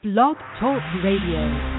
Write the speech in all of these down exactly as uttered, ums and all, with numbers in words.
Blog Talk Radio.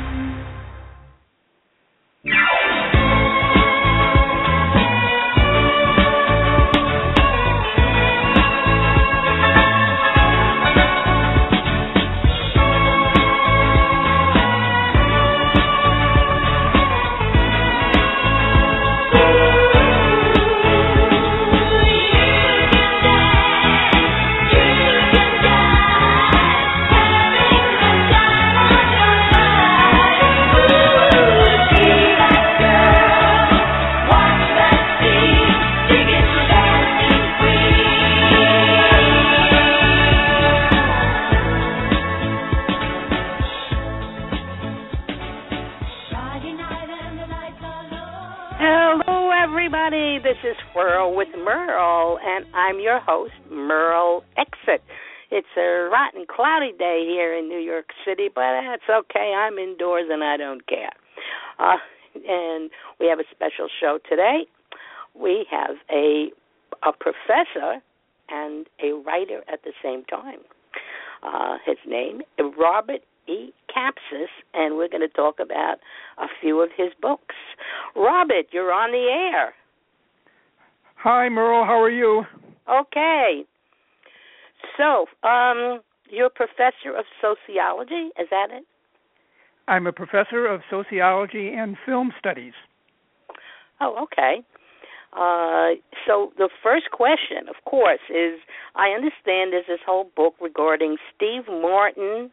I'm your host, Merle Exit. It's a rotten, cloudy day here in New York City, but that's okay. I'm indoors and I don't care. Uh, and we have a special show today. We have a a professor and a writer at the same time. Uh, his name is Robert E. Kapsis, and we're going to talk about a few of his books. Robert, you're on the air. Hi, Merle. How are you? Okay. So, um, you're a professor of sociology, is that it? I'm a professor of sociology and film studies. Oh, okay. Uh, so the first question, of course, is I understand there's this whole book regarding Steve Martin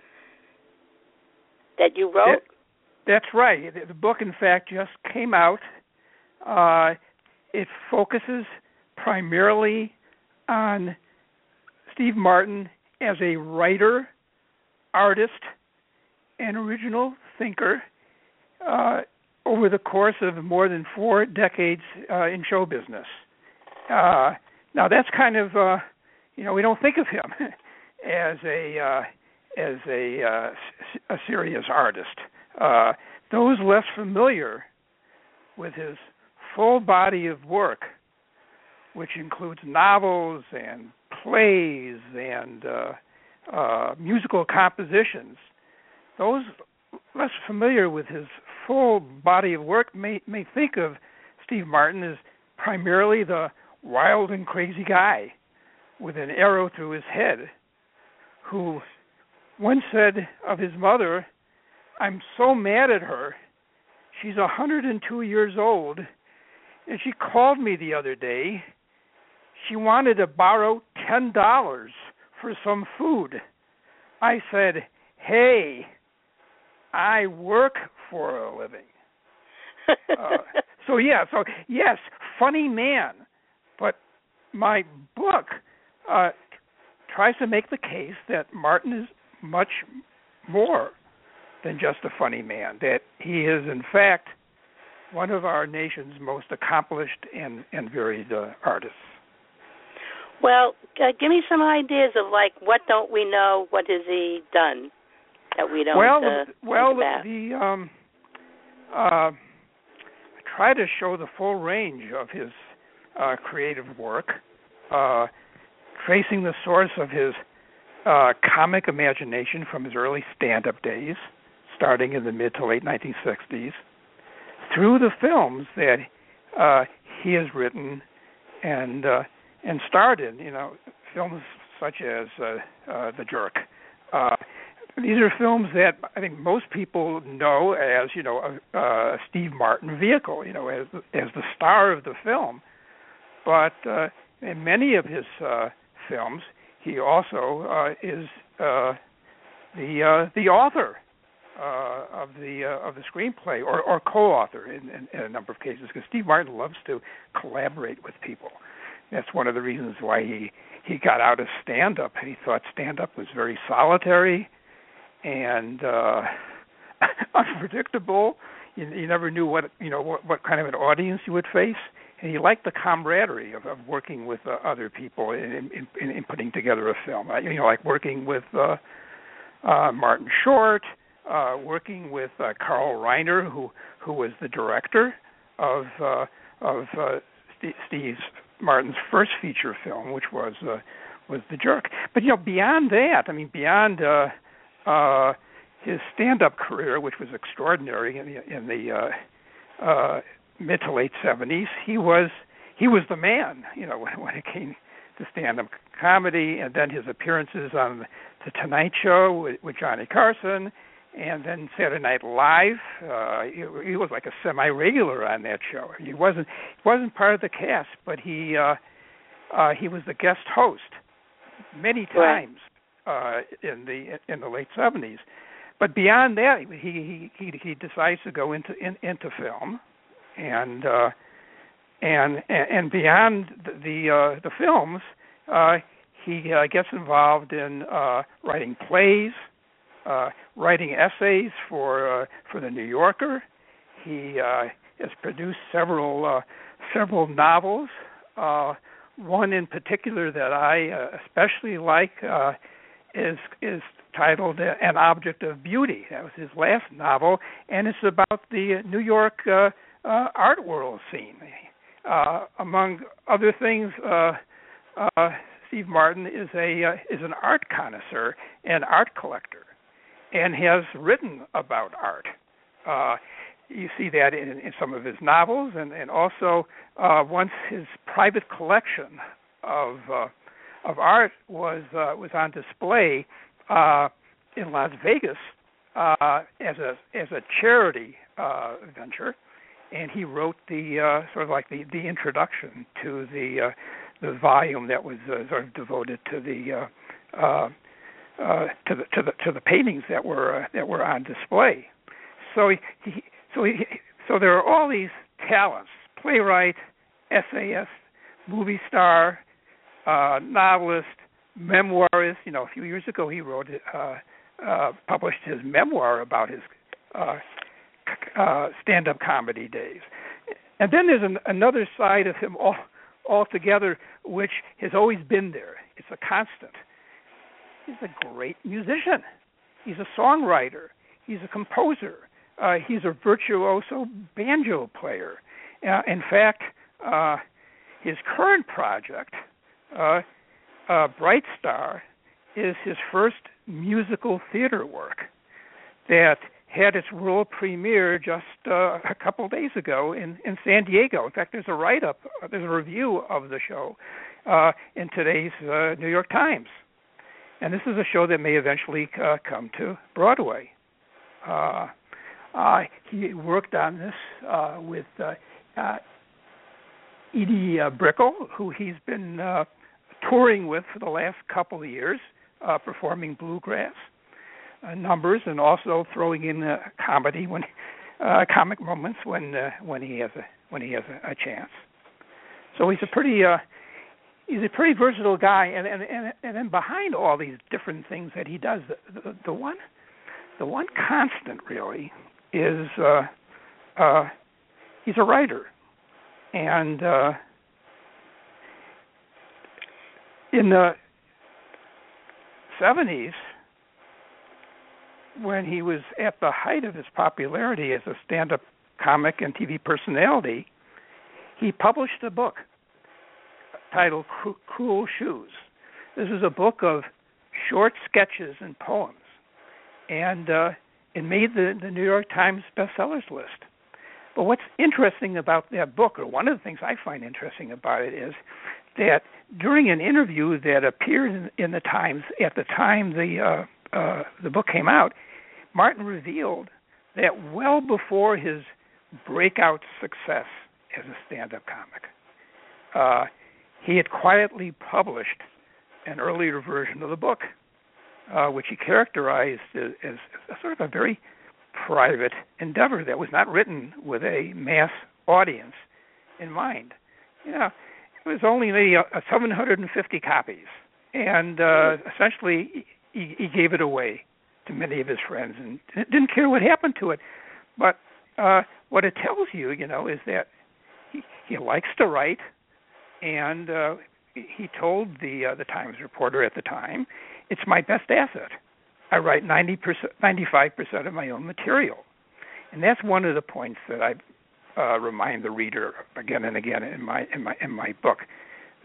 that you wrote? That, that's right. The book, in fact, just came out. Uh, it focuses primarily on Steve Martin as a writer, artist, and original thinker uh, over the course of more than four decades uh, in show business. Uh, now that's kind of, uh, you know, we don't think of him as a uh, as a, uh, a serious artist. Uh, those less familiar with his full body of work, which includes novels and plays and uh, uh, musical compositions. Those less familiar with his full body of work may, may think of Steve Martin as primarily the wild and crazy guy with an arrow through his head who once said of his mother, "I'm so mad at her. She's one hundred two years old, and she called me the other day. She wanted to borrow ten dollars for some food. I said, hey, I work for a living." uh, so, yeah, so, yes, funny man. But my book uh, tries to make the case that Martin is much more than just a funny man, that he is, in fact, one of our nation's most accomplished and, and varied uh, artists. Well, uh, give me some ideas of, like, what don't we know, what has he done that we don't well, uh, well, think about? the um, uh, I try to show the full range of his uh, creative work, uh, tracing the source of his uh, comic imagination from his early stand-up days, starting in the mid to late nineteen sixties, through the films that uh, he has written and uh, and starred in, you know, films such as uh, uh, The Jerk. Uh, these are films that I think most people know as, you know, a, a Steve Martin vehicle, you know, as as the star of the film. But uh, in many of his uh, films, he also uh, is uh, the uh, the author Uh, of the uh, of the screenplay, or, or co-author in, in, in a number of cases, because Steve Martin loves to collaborate with people. That's one of the reasons why he, he got out of stand-up. He thought stand-up was very solitary and uh, unpredictable. You, you never knew what you know what, what kind of an audience you would face, and he liked the camaraderie of, of working with uh, other people in, in, in, in putting together a film. Uh, you know, like working with uh, uh, Martin Short. Uh, working with uh, Carl Reiner, who who was the director of uh, of uh, St- Steve Martin's first feature film, which was uh, was The Jerk. But you know, beyond that, I mean, beyond uh, uh, his stand-up career, which was extraordinary in the, in the uh, uh, mid to late seventies, he was he was the man, you know, when, when it came to stand-up comedy, and then his appearances on the Tonight Show with, with Johnny Carson, and then Saturday Night Live. Uh, he, he was like a semi-regular on that show. He wasn't he wasn't part of the cast, but he uh, uh, he was the guest host many times uh, in the in the late seventies. But beyond that, he he he decides to go into in, into film, and uh, and and beyond the the, uh, the films, uh, he uh, gets involved in uh, writing plays, uh, writing essays for uh, for the New Yorker. He uh, has produced several uh, several novels. Uh, one in particular that I uh, especially like uh, is is. titled An Object of Beauty. That was his last novel, and it's about the New York uh, uh, art world scene. Uh, among other things, uh, uh, Steve Martin is a uh, is an art connoisseur and art collector, and has written about art. Uh, you see that in, in some of his novels, and, and also uh, once his private collection of uh, of art was uh, was on display Uh, in Las Vegas uh, as a as a charity uh, venture, and he wrote the uh, sort of like the, the introduction to the uh, the volume that was uh, sort of devoted to the uh, uh, uh, to the to the to the paintings that were uh, that were on display. So he, he so he, so there are all these talents: playwright, essayist, movie star, uh, novelist, memoirist. You know, a few years ago he wrote, uh, uh, published his memoir about his uh, uh, stand-up comedy days. And then there's an, another side of him all, altogether, which has always been there. It's a constant. He's a great musician. He's a songwriter. He's a composer. Uh, he's a virtuoso banjo player. Uh, in fact, uh, his current project, uh, uh, Bright Star, is his first musical theater work that had its world premiere just uh, a couple of days ago in, in San Diego. In fact, there's a write-up, uh, there's a review of the show uh, in today's uh, New York Times. And this is a show that may eventually uh, come to Broadway. Uh, uh, he worked on this uh, with uh, uh, Edie uh, Brickell, who he's been uh, touring with for the last couple of years, uh, performing bluegrass uh, numbers, and also throwing in uh, comedy when uh, comic moments when uh, when he has a when he has a, a chance. So he's a pretty uh, he's a pretty versatile guy, and and and, and then behind all these different things that he does, the, the, the one the one constant really is uh, uh, he's a writer, and uh, in the seventies, when he was at the height of his popularity as a stand-up comic and T V personality, he published a book titled Cruel Shoes. This is a book of short sketches and poems, and uh, it made the, the New York Times bestsellers list. But what's interesting about that book, or one of the things I find interesting about it, is that during an interview that appeared in, in the Times at the time the uh, uh, the book came out, Martin revealed that well before his breakout success as a stand-up comic, uh, he had quietly published an earlier version of the book, uh, which he characterized as, as a sort of a very private endeavor that was not written with a mass audience in mind. You know, it was only maybe uh, seven hundred fifty copies, and uh, essentially he, he gave it away to many of his friends and didn't care what happened to it. But uh, what it tells you, you know, is that he, he likes to write, and uh, he told the uh, the Times reporter at the time, "It's my best asset. I write ninety percent, ninety-five percent of my own material," and that's one of the points that I uh, remind the reader again and again in my in my in my book,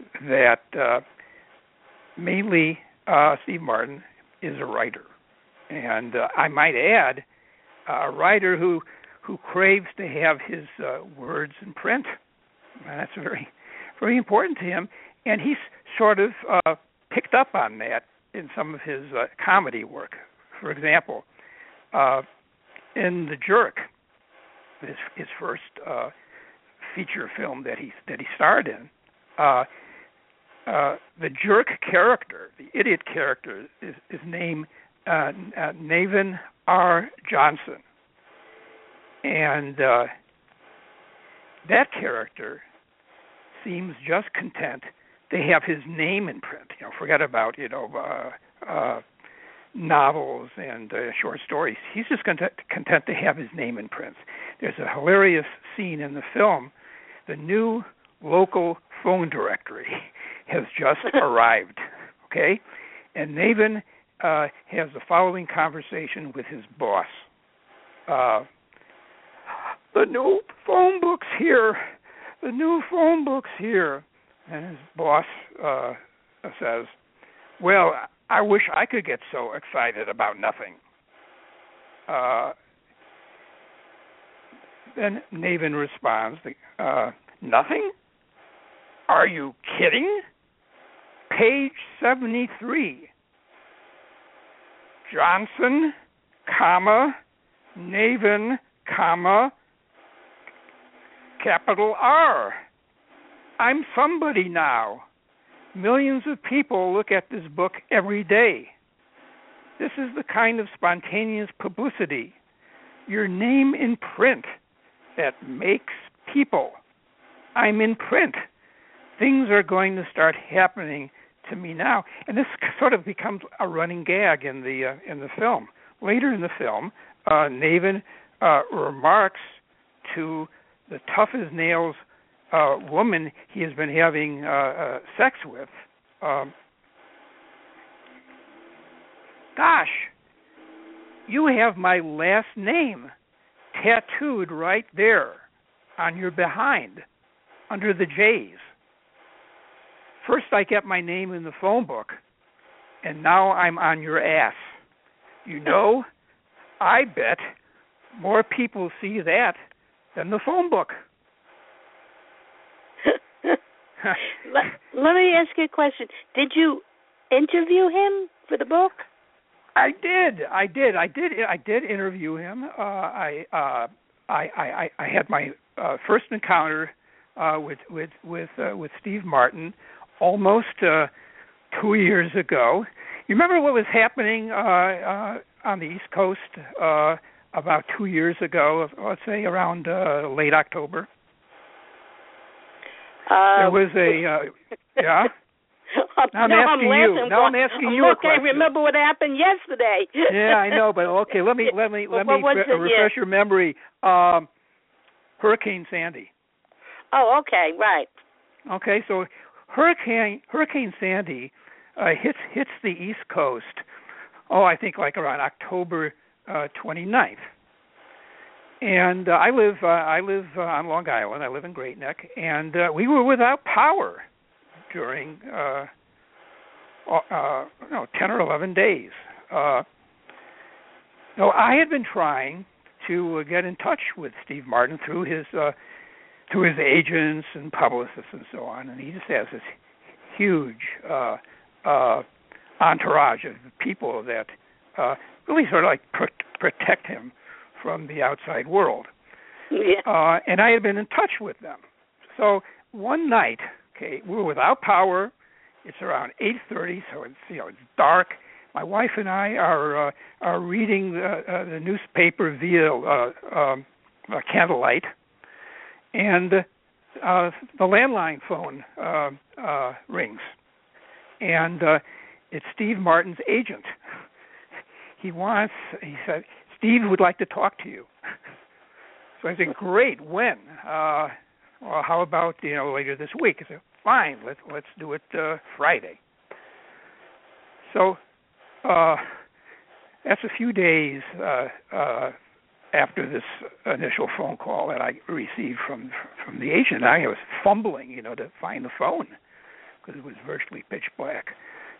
that uh, mainly uh, Steve Martin is a writer, and uh, I might add, a writer who who craves to have his uh, words in print. And that's very, very important to him, and he's sort of uh, picked up on that in some of his uh, comedy work. For example, uh, in The Jerk, his, his first uh, feature film that he that he starred in, uh, uh, the Jerk character, the idiot character, is, is named uh, uh, Navin R. Johnson. And uh, that character seems just content to have his name in print. You know, forget about you know uh, uh, novels and uh, short stories. He's just content, content to have his name in print. There's a hilarious scene in the film. The new local phone directory has just arrived. Okay, and Navin uh, has the following conversation with his boss. Uh, The new phone book's here. The new phone book's here. And his boss uh, says, well, I wish I could get so excited about nothing. Uh, then Navin responds, uh, nothing? Are you kidding? Page seventy-three. Johnson, comma, Navin, comma, capital R. I'm somebody now. Millions of people look at this book every day. This is the kind of spontaneous publicity, your name in print, that makes people. I'm in print. Things are going to start happening to me now. And this sort of becomes a running gag in the uh, in the film. Later in the film, uh, Navin uh, remarks to the tough as nails uh, woman he has been having uh, uh, sex with, um, gosh, you have my last name tattooed right there on your behind, under the J's. First I get my name in the phone book, and now I'm on your ass. You know, I bet more people see that than the phone book. let, let me ask you a question. Did you interview him for the book? I did. I did. I did. I did interview him. Uh, I, uh, I, I, I had my uh, first encounter uh, with with with uh, with Steve Martin almost uh, two years ago. You remember what was happening uh, uh, on the East Coast uh, about two years ago? Let's say around uh, late October. Uh, there was a uh, yeah. Now I'm no, asking I'm you. laughing. Now I'm asking you Look, a question. I remember what happened yesterday. Yeah, I know, but okay, let me let me let What me was re- it? refresh Yeah. your memory. Um, Hurricane Sandy. Oh, okay, right. Okay, so Hurricane Hurricane Sandy uh, hits hits the East Coast. Oh, I think like around October uh, twenty-ninth. And uh, I live uh, I live uh, on Long Island. I live in Great Neck, and uh, we were without power during uh, uh, no, ten or eleven days. Uh, no, I had been trying to uh, get in touch with Steve Martin through his uh, through his agents and publicists and so on, and he just has this huge uh, uh, entourage of people that uh, really sort of like pr- protect him from the outside world. Yeah. Uh, and I had been in touch with them. So one night, okay, we were without power. It's around eight thirty, so it's you know it's dark. My wife and I are uh, are reading the, uh, the newspaper via uh, um, uh, candlelight, and uh, the landline phone uh, uh, rings, and uh, it's Steve Martin's agent. He wants. He said, Steve would like to talk to you. So I said, great. When? Uh, well, how about you know later this week? I said, fine. Let's let's do it uh, Friday. So uh, that's a few days uh, uh, after this initial phone call that I received from from the agent. I was fumbling, you know, to find the phone because it was virtually pitch black.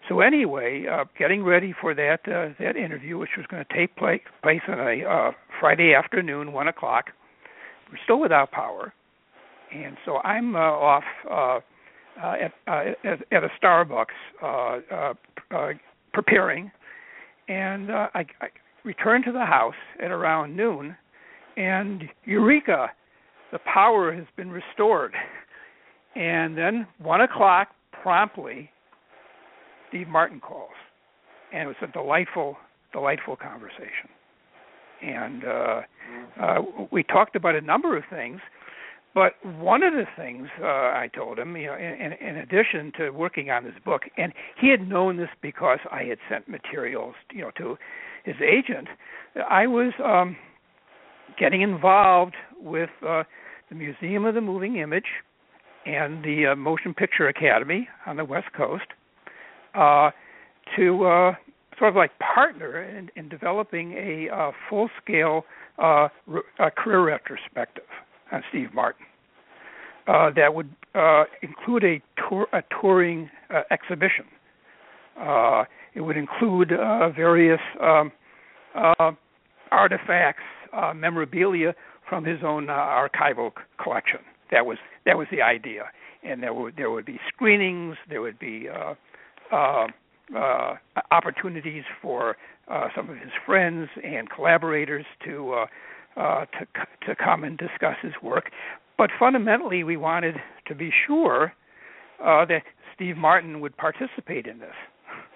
so anyway, uh, getting ready for that uh, that interview, which was going to take place, place on a uh, Friday afternoon, one o'clock. We're still without power, and so I'm uh, off uh, uh, at, uh, at at a Starbucks uh, uh, uh, preparing, and uh, I, I returned to the house at around noon, and eureka, the power has been restored. And then one o'clock promptly, Steve Martin calls, and it was a delightful, delightful conversation. And uh, uh, we talked about a number of things, but one of the things uh, I told him, you know, in, in addition to working on this book, and he had known this because I had sent materials, you know, to his agent, I was um, getting involved with uh, the Museum of the Moving Image and the uh, Motion Picture Academy on the West Coast uh, to uh, sort of like partner in, in developing a uh, full-scale uh, re- a career retrospective on Steve Martin uh, that would uh, include a tour, a touring uh, exhibition. Uh, it would include uh, various um, uh, artifacts, uh, memorabilia from his own uh, archival c- collection. That was that was the idea, and there would there would be screenings, there would be uh, uh, uh, opportunities for uh, some of his friends and collaborators to uh, uh, to to come and discuss his work. But fundamentally, we wanted to be sure uh, that Steve Martin would participate in this,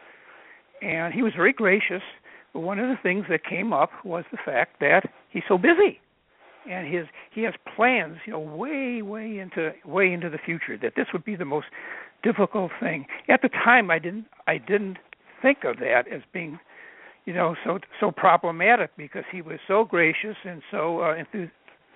and he was very gracious. But one of the things that came up was the fact that he's so busy. And his he has plans, you know, way, way into way into the future. That this would be the most difficult thing. At the time, I didn't I didn't think of that as being, you know, so so problematic because he was so gracious and so uh, enthus-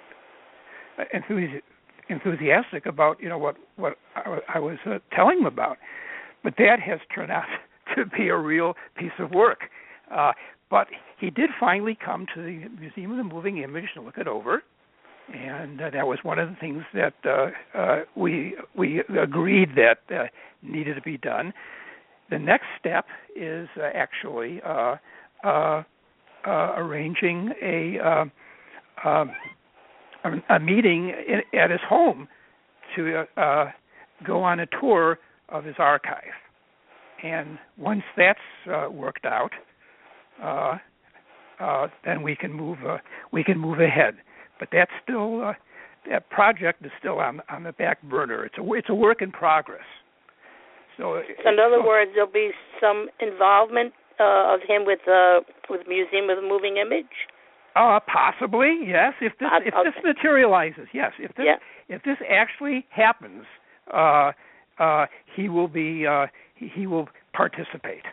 enthusi- enthusiastic about, you know, what what I, I was uh, telling him about. But that has turned out to be a real piece of work. Uh, But he did finally come to the Museum of the Moving Image to look it over, and uh, that was one of the things that uh, uh, we we agreed that uh, needed to be done. The next step is uh, actually uh, uh, uh, arranging a, uh, um, a meeting in, at his home to uh, go on a tour of his archive. And once that's uh, worked out, Uh, uh, then we can move. Uh, we can move ahead, but that's still uh, that project is still on on the back burner. It's a it's a work in progress. So, so in other so, words, there'll be some involvement uh, of him with uh, with Museum of the Moving Image. Uh, possibly, yes. If this uh, if okay. this materializes, yes. If this yeah. if this actually happens, uh, uh, he will be uh, he, he will participate.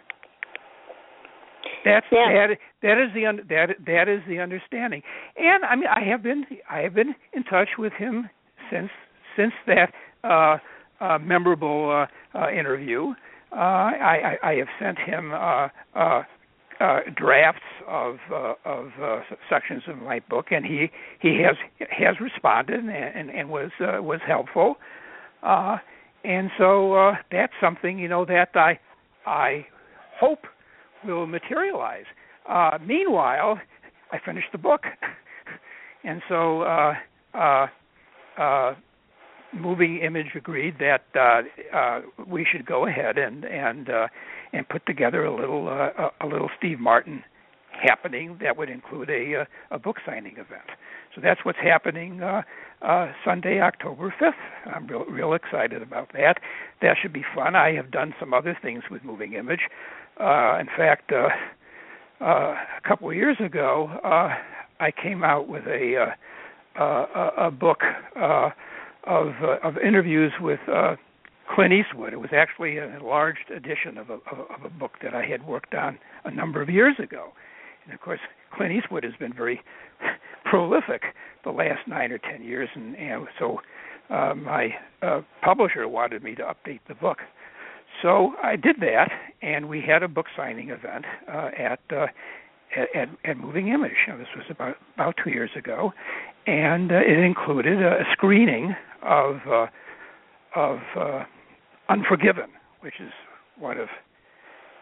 That's yeah. that. That is the that that is the understanding, and I mean I have been I have been in touch with him since since that uh, uh, memorable uh, uh, interview. Uh, I, I, I have sent him uh, uh, uh, drafts of uh, of uh, sections of my book, and he, he has has responded and and, and was uh, was helpful, uh, and so uh, that's something you know that I I hope will materialize. Uh, meanwhile, I finished the book, and so uh, uh, uh, Moving Image agreed that uh, uh, we should go ahead and and uh, and put together a little uh, a little Steve Martin happening that would include a a book signing event. So that's what's happening uh, uh, Sunday, October fifth. I'm real, real excited about that. That should be fun. I have done some other things with Moving Image. Uh, in fact, uh, uh, a couple of years ago, uh, I came out with a uh, uh, a book uh, of uh, of interviews with uh, Clint Eastwood. It was actually an enlarged edition of a, of a book that I had worked on a number of years ago. And of course, Clint Eastwood has been very prolific the last nine or ten years, and, and so uh, my uh, publisher wanted me to update the book. So I did that, and we had a book signing event uh, at, uh, at at Moving Image. Now, this was about about two years ago, and uh, it included a screening of uh, of uh, Unforgiven, which is one of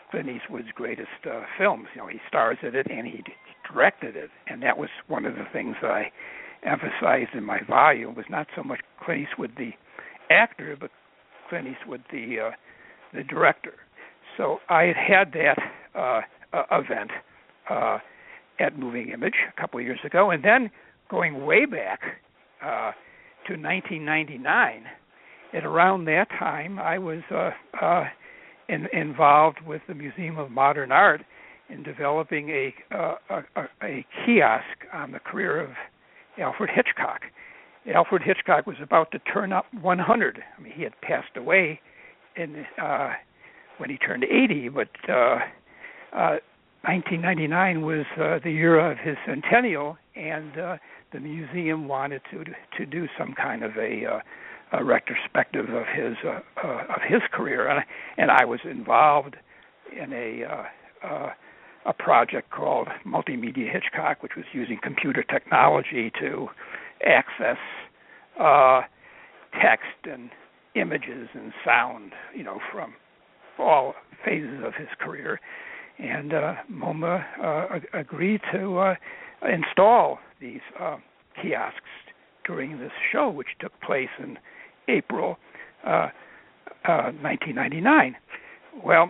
Clint Eastwood's greatest uh, films. You know, he stars in it and he directed it, and that was one of the things that I emphasized in my volume. Was not so much Clint Eastwood the actor, but Clint Eastwood the uh, the director. So I had had that uh, uh, event uh, at Moving Image a couple of years ago, and then going way back uh, to nineteen ninety-nine. At around that time, I was uh, uh, in, involved with the Museum of Modern Art in developing a, uh, a, a kiosk on the career of Alfred Hitchcock. Alfred Hitchcock was about to turn up one hundred. I mean, he had passed away in uh, when he turned eighty, but uh, uh, nineteen ninety-nine was uh, the year of his centennial, and uh, the museum wanted to to do some kind of a, uh, a retrospective of his uh, uh, of his career, and I, and I was involved in a uh, uh, a project called Multimedia Hitchcock, which was using computer technology to access uh, text and images and sound, you know, from all phases of his career. And uh, MoMA uh, agreed to uh, install these uh, kiosks during this show, which took place in April uh, uh, nineteen ninety-nine. Well,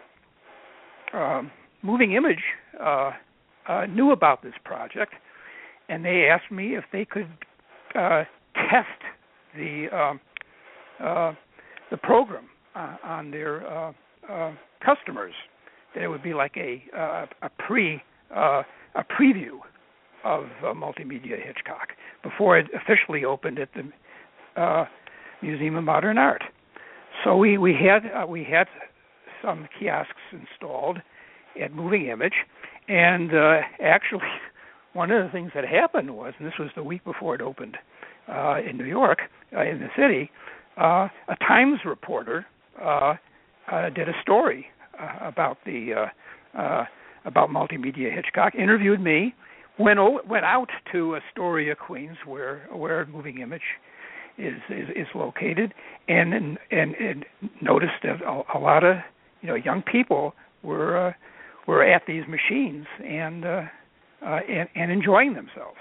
um, Moving Image uh, uh, knew about this project, and they asked me if they could uh, test the um, uh, the program uh, on their uh, uh, customers. That it would be like a uh, a pre uh, a preview of uh, Multimedia Hitchcock before it officially opened at the uh, Museum of Modern Art. So we we had uh, we had some kiosks installed at Moving Image, and uh, actually one of the things that happened was, and this was the week before it opened uh, in New York, uh, in the city, uh, a Times reporter uh, uh, did a story uh, about the uh, uh, about Multimedia Hitchcock, interviewed me, went o- went out to Astoria, Queens, where where Moving Image is is, is located, and, and and and noticed that a, a lot of you know young people were uh, were at these machines and, uh, uh, and and enjoying themselves.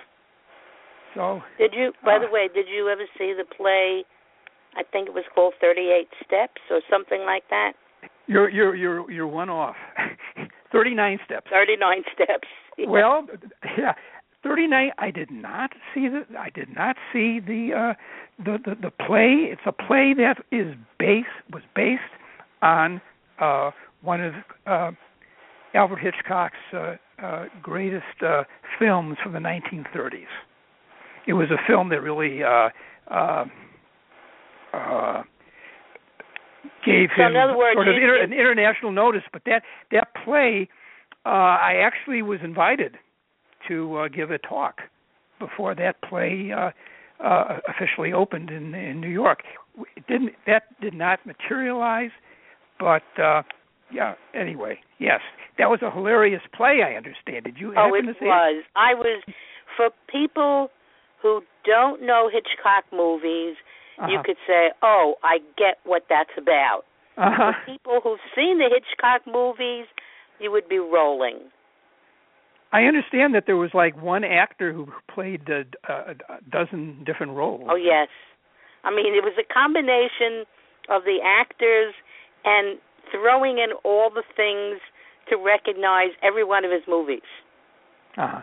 So did you? By uh, the way, did you ever see the play? I think it was called thirty-eight Steps or something like that. You're you're you're you're one off. thirty-nine Steps. thirty-nine Steps. Yeah. Well, yeah, thirty-nine. I did not see the. I did not see the uh, the, the the play. It's a play that is based was based on uh, one of uh, Alfred Hitchcock's uh, uh, greatest uh, films from the nineteen thirties. It was a film that really uh, uh, uh, gave so him in other words, sort of you, inter- you, an international notice. But that that play, uh, I actually was invited to uh, give a talk before that play uh, uh, officially opened in, in New York. It didn't that did not materialize, but uh, yeah. Anyway, yes, that was a hilarious play. I understand. Did you oh, happen it to see was. it? I was for people who don't know Hitchcock movies. Uh-huh. You could say, "Oh, I get what that's about." Uh-huh. For people who've seen the Hitchcock movies, you would be rolling. I understand that there was like one actor who played a, a, a dozen different roles. Oh, yes. I mean, it was a combination of the actors and throwing in all the things to recognize every one of his movies. Uh-huh.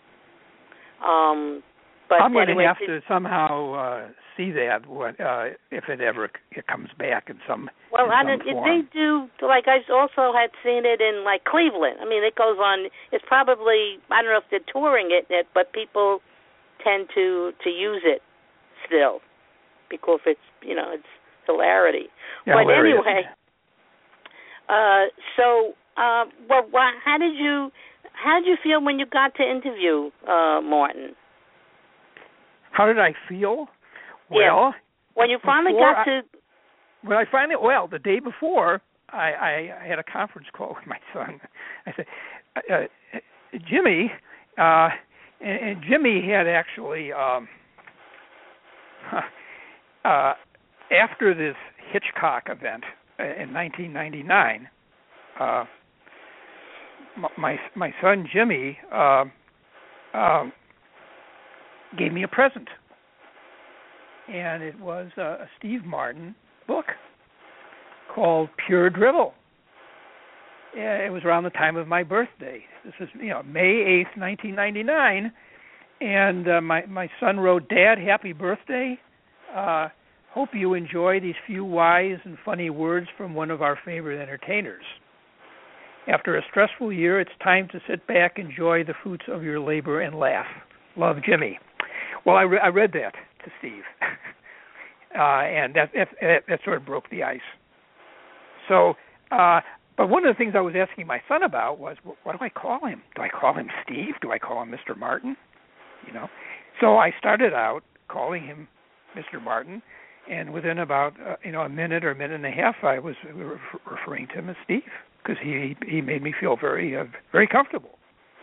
Um, but I'm going anyway, to have to somehow uh, see that what, uh, if it ever it comes back in some Well, in I some don't, form. they do, like I also had seen it in, like, Cleveland. I mean, it goes on, it's probably, I don't know if they're touring it, but people tend to, to use it still because it's, you know, it's hilarity. Yeah, but hilarious. anyway, uh, so, uh, well, why, how did you, how did you feel when you got to interview uh, Martin? How did I feel? Yeah. Well, when you finally before got I, to, when I finally, well, the day before, I, I, I had a conference call with my son. I said, uh, uh, Jimmy, uh, and, and Jimmy had actually, um, uh, after this Hitchcock event in nineteen ninety-nine, uh, my my son Jimmy uh, uh, gave me a present, and it was a Steve Martin book called Pure Drivel. It was around the time of my birthday. This is, you know, May eighth, nineteen ninety-nine, and uh, my my son wrote, "Dad, happy birthday. Uh, hope you enjoy these few wise and funny words from one of our favorite entertainers. After a stressful year, it's time to sit back, enjoy the fruits of your labor, and laugh. Love, Jimmy." Well, I, re- I read that to Steve, uh, and that, that that sort of broke the ice. So. Uh, But one of the things I was asking my son about was, what do I call him? Do I call him Steve? Do I call him Mister Martin? You know, so I started out calling him Mister Martin, and within about uh, you know a minute or a minute and a half, I was re- referring to him as Steve because he he made me feel very uh, very comfortable.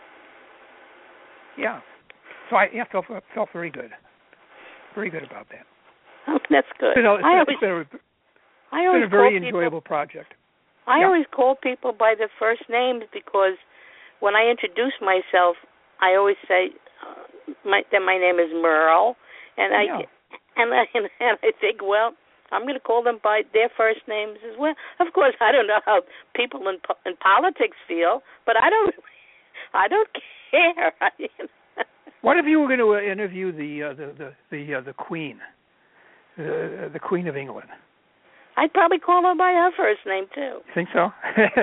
Yeah, so I yeah felt felt very good, very good about that. Oh, that's good. It's been a, it's I been, always, it's been a, it's I always been a very call enjoyable people, project. I yeah. always call people by their first names because when I introduce myself, I always say uh, my, that my name is Merle, and I yeah. and I and I think, well, I'm going to call them by their first names as well. Of course, I don't know how people in in politics feel, but I don't I don't care. What if you were going to interview the uh, the the the, uh, the Queen, the the Queen of England? I'd probably call her by her first name too. You think so?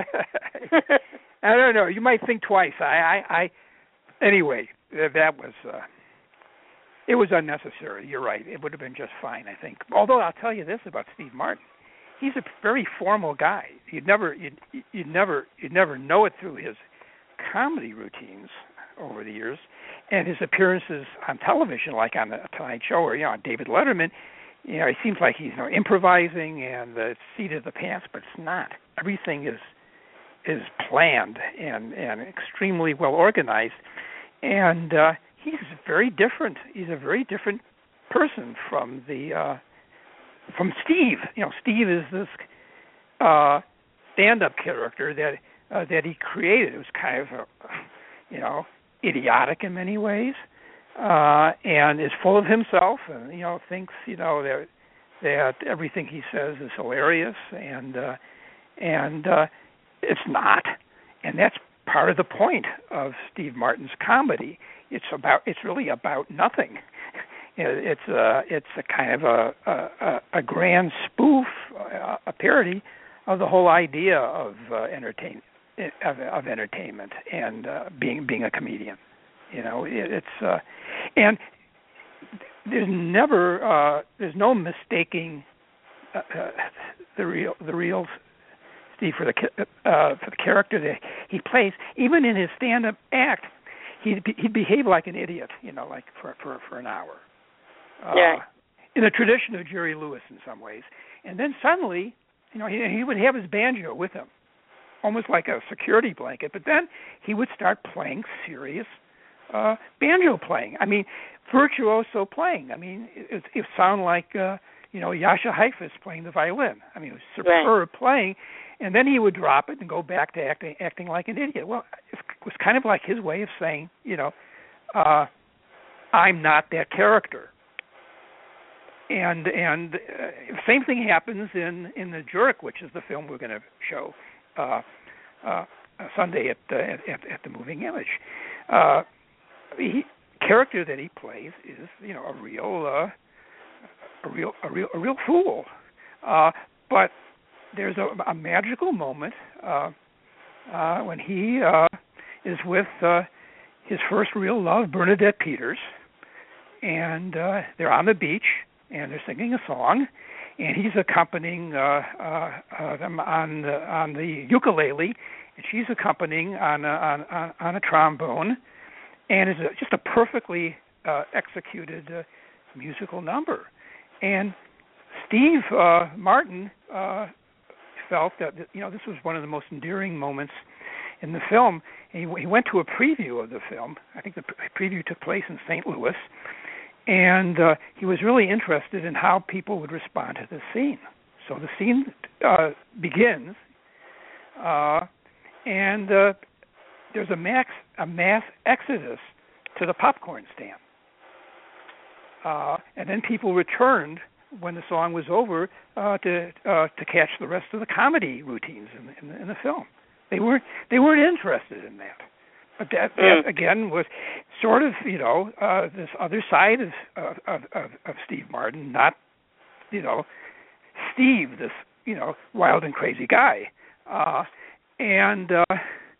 I don't know. You might think twice. I, I, I anyway, that was uh, it was unnecessary. You're right. It would have been just fine, I think. Although I'll tell you this about Steve Martin, he's a very formal guy. You'd never, you'd, you'd never, you'd never know it through his comedy routines over the years and his appearances on television, like on the Tonight Show or you know on David Letterman. You know, it seems like he's you know, improvising and the seat of the pants, but it's not. Everything is is planned and, and extremely well organized, and uh, he's very different. He's a very different person from the uh, from Steve. You know, Steve is this uh, stand-up character that uh, that he created. It was kind of a, you know idiotic in many ways. Uh, and is full of himself, and you know thinks you know that that everything he says is hilarious, and uh, and uh, it's not, and that's part of the point of Steve Martin's comedy. It's about it's really about nothing. It's a it's a kind of a a, a grand spoof, a, a parody of the whole idea of uh, entertain of, of entertainment and uh, being being a comedian. You know, it, it's uh, and there's never uh, there's no mistaking uh, uh, the real the real Steve for the uh, for the character that he plays. Even in his stand-up act, he'd he'd behave like an idiot. You know, like for for, for an hour. Uh, yeah. In the tradition of Jerry Lewis, in some ways, and then suddenly, you know, he he would have his banjo with him, almost like a security blanket. But then he would start playing serious. Uh, banjo playing. I mean, virtuoso playing. I mean, it, it sounded like, uh, you know, Jascha Heifetz playing the violin. I mean, it was superb right. playing. And then he would drop it and go back to acting acting like an idiot. Well, it was kind of like his way of saying, you know, uh, I'm not that character. And and uh, same thing happens in, in The Jerk, which is the film we're going to show uh, uh, Sunday at, uh, at at the Moving Image. Uh, The character that he plays is, you know, a real, uh, a real, a real, a real fool. Uh, but there's a, a magical moment uh, uh, when he uh, is with uh, his first real love, Bernadette Peters, and uh, they're on the beach and they're singing a song, and he's accompanying uh, uh, uh, them on the, on the ukulele, and she's accompanying on a, on, on, on a trombone. And it's a, just a perfectly uh, executed uh, musical number. And Steve uh, Martin uh, felt that, you know, this was one of the most endearing moments in the film. And he, he went to a preview of the film. I think the preview took place in Saint Louis. And uh, he was really interested in how people would respond to the scene. So the scene uh, begins, uh, and uh, there's a max a mass exodus to the popcorn stand, uh, and then people returned when the song was over uh, to uh, to catch the rest of the comedy routines in, in, in the film. They weren't they weren't interested in that. But that, that mm. again was sort of, you know, uh, this other side of, of of of Steve Martin, not, you know, Steve, this, you know, wild and crazy guy. Uh, and uh,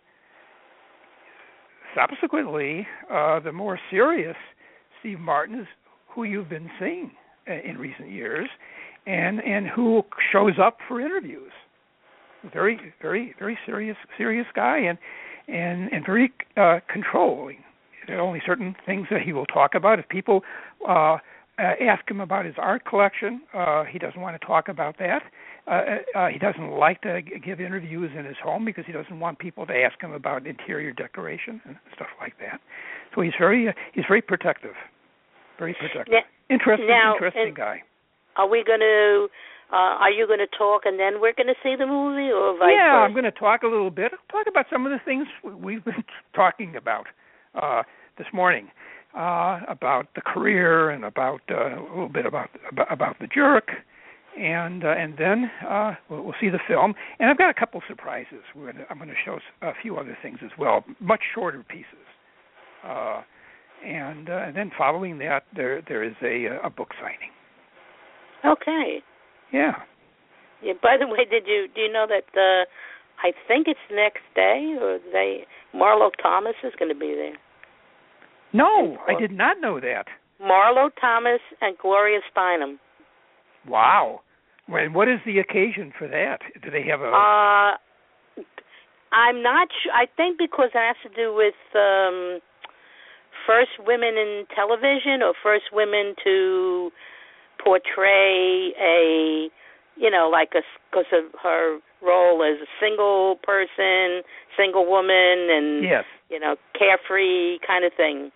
subsequently, uh, the more serious Steve Martin is who you've been seeing in recent years, and and who shows up for interviews. Very, very, very serious, serious guy, and and and very uh, controlling. There are only certain things that he will talk about. If people uh, ask him about his art collection, uh, he doesn't want to talk about that. Uh, uh, he doesn't like to give interviews in his home because he doesn't want people to ask him about interior decoration and stuff like that. So he's very, uh, he's very protective, very protective. Now, interesting, now, interesting guy. Are we going to? Uh, are you going to talk and then we're going to see the movie, or vice yeah, versa? I'm going to talk a little bit. I'll talk about some of the things we've been talking about uh, this morning, uh, about the career and about uh, a little bit about about, about the jerk, and uh, and then uh, we'll, we'll see the film. And I've got a couple surprises. We're gonna, I'm going to show a few other things as well, much shorter pieces. Uh, and, uh, and then following that, there there is a, a book signing. Okay. Yeah. Yeah. By the way, did you do you know that uh, I think it's next day, or they Marlo Thomas is going to be there? No, I did not know that. Marlo Thomas and Gloria Steinem. Wow. When what is the occasion for that? Do they have a? Uh, I'm not sure. I think because it has to do with um, first women in television, or first women to portray a, you know, like a, because of her role as a single person, single woman, and, yes. you know, carefree kind of thing.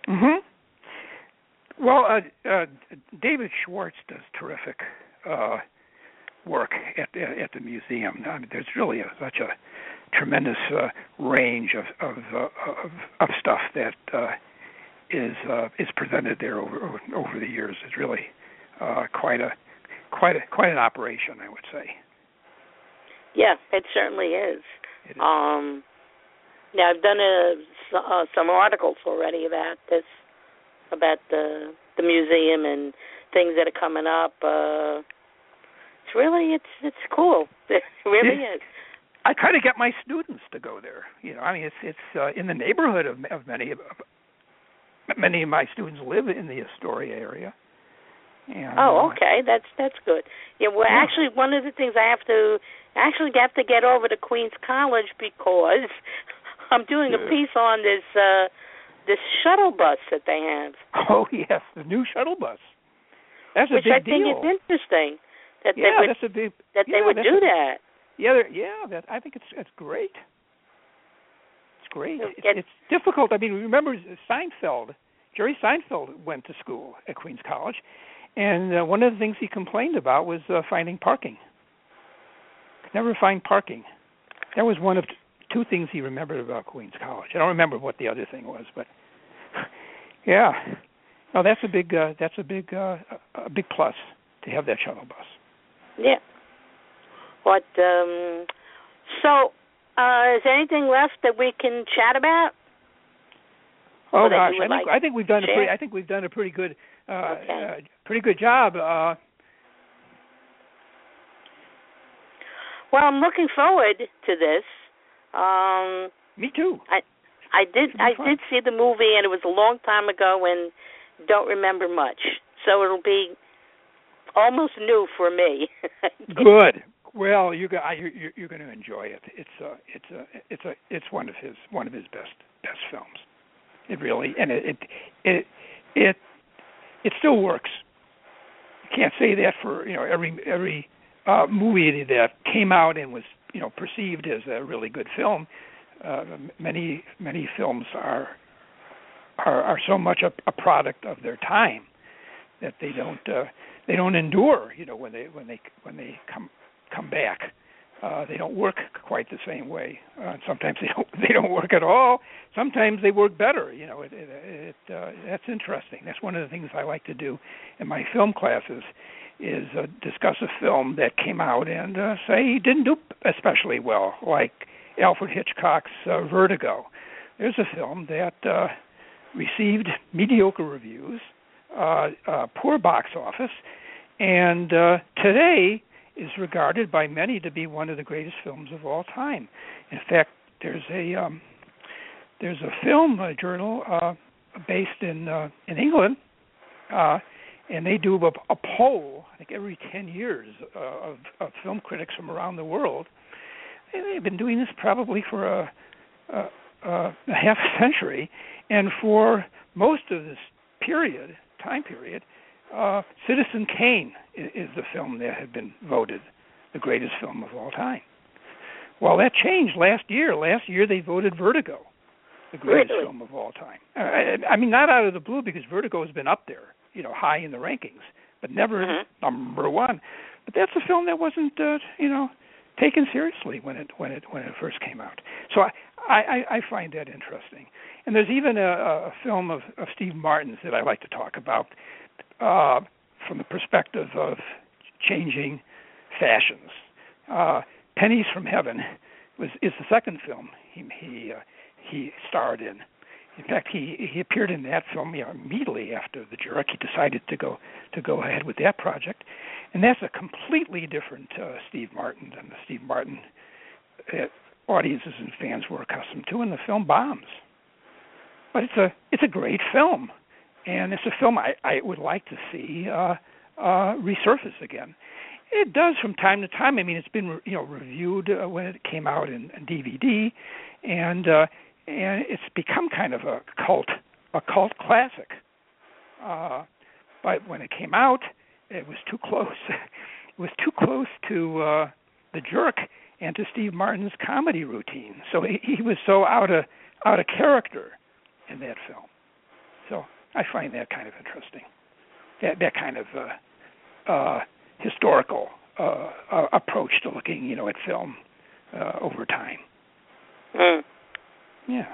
Mm-hmm. Well, uh, uh, David Schwartz does terrific uh, work at at the museum. I mean, there's really a, such a tremendous uh, range of of, uh, of of stuff that uh, is uh, is presented there over over, over the years. It's really Uh, quite a, quite a, quite an operation, I would say. Yeah, it certainly is. It is. Um, now I've done a, uh, some articles already about this, about the the museum and things that are coming up. Uh, it's really, it's it's cool. It really yeah. is. I try to get my students to go there. You know, I mean, it's it's uh, in the neighborhood of, of many of many of my students live in the Astoria area. And, oh, uh, okay, that's that's good. Yeah, well, yeah. actually, one of the things I have to actually have to get over to Queens College because I'm doing yeah. a piece on this uh, this shuttle bus that they have. Oh yes, the new shuttle bus. That's a Which big I think deal. is interesting that yeah, they would that's a big, that yeah, they would do a, that. Yeah, yeah, that I think it's it's great. It's great. It's, Get, it's difficult. I mean, remember Seinfeld. Jerry Seinfeld went to school at Queens College. And uh, one of the things he complained about was uh, finding parking. Could never find parking. That was one of t- two things he remembered about Queens College. I don't remember what the other thing was, but yeah, no, that's a big uh, that's a big uh, a big plus to have that shuttle bus. Yeah. What? Um, so, uh, is there anything left that we can chat about? Oh gosh, I think like I think we've done share? a pretty I think we've done a pretty good uh, okay. uh, pretty good job. Uh, well, I'm looking forward to this. Um, me too. I I did I fun. did see the movie, and it was a long time ago, and don't remember much. So it'll be almost new for me. Good. Well, you got you're, you're going to enjoy it. It's a it's a it's a it's one of his one of his best best films. It really, and it, it, it, it, it still works. You can't say that for, you know, every, every uh, movie that came out and was, you know, perceived as a really good film. Uh, many, many films are, are, are so much a, a product of their time that they don't, uh, they don't endure, you know, when they, when they, when they come, come back. Uh, they don't work quite the same way. Uh, sometimes they don't they don't work at all. Sometimes they work better. You know, it, it, it uh, that's interesting. That's one of the things I like to do in my film classes, is uh, discuss a film that came out and uh, say didn't do especially well, like Alfred Hitchcock's uh, Vertigo. There's a film that uh, received mediocre reviews, uh, uh, poor box office, and uh, today is regarded by many to be one of the greatest films of all time. In fact, there's a um, there's a film a journal uh, based in uh, in England, uh, and they do a, a poll, I think every ten years, uh, of, of film critics from around the world. And they've been doing this probably for a, a, a half a century, and for most of this period, time period, Uh, Citizen Kane is, is the film that had been voted the greatest film of all time. Well, that changed last year. Last year they voted Vertigo the greatest really? film of all time. I, I mean, not out of the blue, because Vertigo has been up there, you know, high in the rankings, but never mm-hmm. number one. But that's a film that wasn't, uh, you know, taken seriously when it when it when it first came out. So I I, I find that interesting. And there's even a, a film of, of Steve Martin's that I like to talk about. Uh, from the perspective of changing fashions. Uh, Pennies from Heaven was is the second film he he, uh, he starred in. In fact, he, he appeared in that film, you know, immediately after The Jerk. He decided to go to go ahead with that project, and that's a completely different uh, Steve Martin than the Steve Martin uh, audiences and fans were accustomed to, and the film bombs. But it's a it's a great film. And it's a film I, I would like to see uh, uh, resurface again. It does from time to time. I mean, it's been you know reviewed uh, when it came out in, in D V D, and uh, and it's become kind of a cult a cult classic. Uh, but when it came out, it was too close. It was too close to uh, The Jerk and to Steve Martin's comedy routine. So he, he was so out of out of character in that film. So I find that kind of interesting. That that kind of uh, uh, historical uh, uh, approach to looking, you know, at film uh, over time. Mm. Yeah.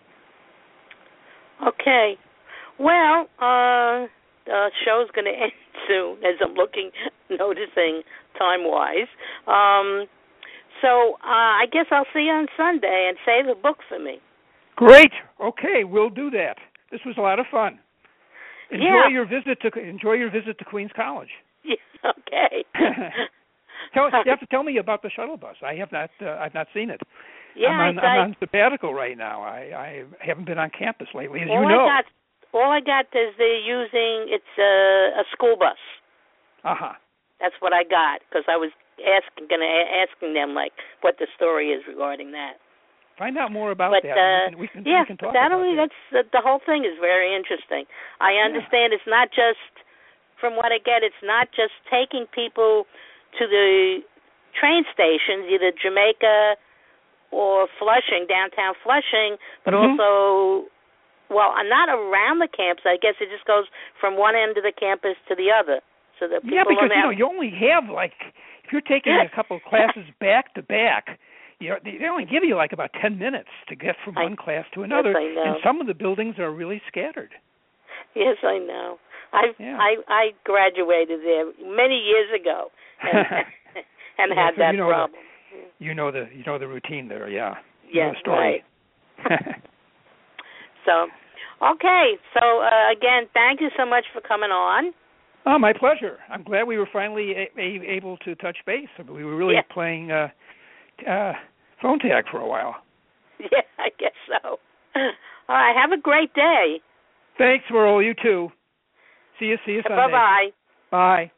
Okay. Well, uh, the show's going to end soon, as I'm looking, noticing time-wise. Um, so uh, I guess I'll see you on Sunday and save a book for me. Great. Okay, we'll do that. This was a lot of fun. Enjoy yeah. your visit to enjoy your visit to Queens College. Yeah, okay. tell, you have to tell me about the shuttle bus. I have not. Uh, I've not seen it. Yeah, I'm on, I, I'm on sabbatical right now. I, I haven't been on campus lately, as all you know. I got, all I got is they're using it's a, a school bus. Uh huh. That's what I got because I was asking, going to asking them like what the story is regarding that. Find out more about but, that. Uh, we can, we can, yeah, we can talk that'll, about that. that's uh, the whole thing is very interesting. I understand yeah. It's not just, from what I get, it's not just taking people to the train stations, either Jamaica or Flushing, downtown Flushing, but mm-hmm. also, well, not around the campus. I guess it just goes from one end of the campus to the other. So that people yeah, because don't you have... know you only have like if you're taking a couple of classes back to back. You know, they only give you like about ten minutes to get from I, one class to another, yes, I know. and some of the buildings are really scattered. Yes, I know. I yeah. I I graduated there many years ago, and, and yeah, had so that you know problem. The, you know the you know the routine there, yeah. You Yeah, know the story. Right. So, okay. So uh, again, thank you so much for coming on. Oh, my pleasure. I'm glad we were finally a- a- able to touch base. We were really yeah. playing uh, uh, phone tag for a while. Yeah, I guess so. All right. Have a great day. Thanks, Merle. You too. See you. See you Sunday. Bye-bye. Bye.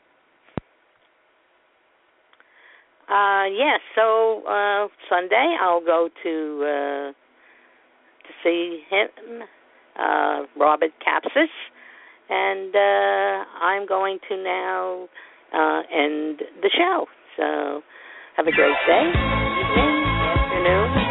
Uh, yes. Yeah, so uh, Sunday I'll go to uh, to see him, uh, Robert Kapsis, and uh, I'm going to now uh, end the show. So have a great day, evening, afternoon.